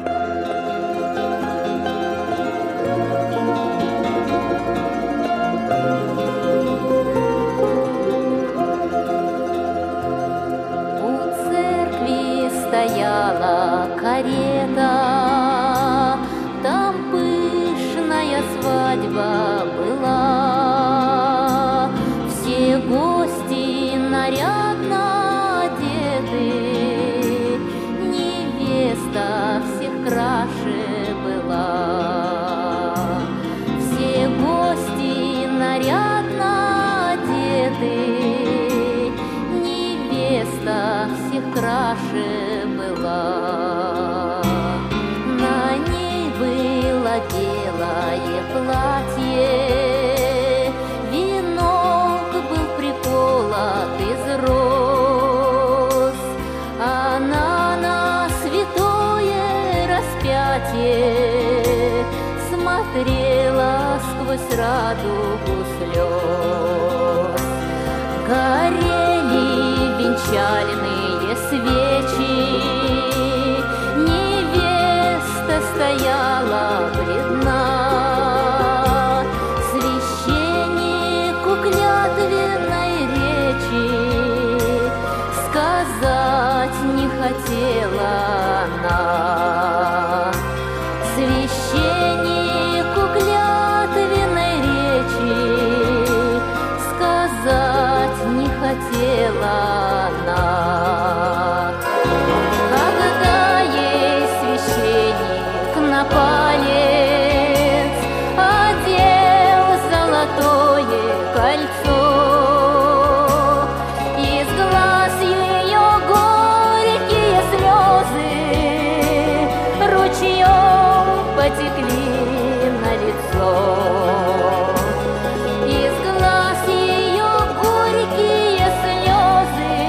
Стояла карета, там пышная свадьба была. Все гости нарядно одеты, невеста всех краше была. Все гости нарядно одеты, невеста всех краше была. На ней было белое платье, венок был приколот из роз. Она на святое распятие смотрела сквозь радугу слез. Горели венчальные свечи, невеста стояла бледна. Священнику клятвенной речи сказать не хотела она. Священнику клятвенной речи сказать не хотела она. Когда ей священник на палец одел золотое кольцо, из глаз ее горькие слезы ручьем потекли на лицо. Из глаз ее горькие слезы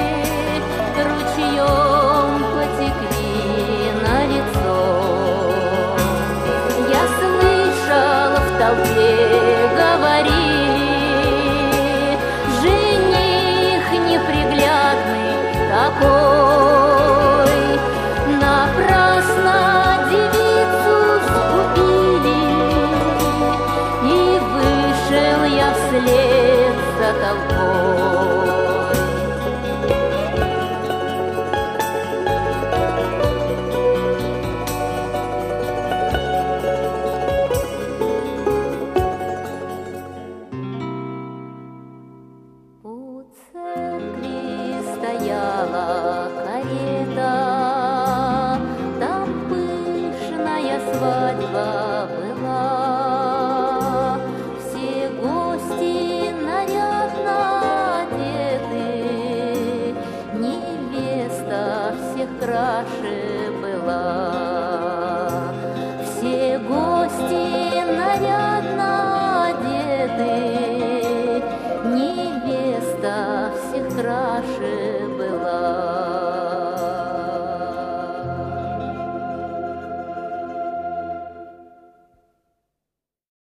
ручьем потекли на лицо. Я слышал, в толпе говорили: жених неприглядный такой, напрасно девицу сгубили. И вышел я вслед за толпой. У церкви стояла карета, там пышная свадьба была. Все гости нарядно одеты, невеста всех краше была. Все гости нарядно одеты, невеста всех краше была.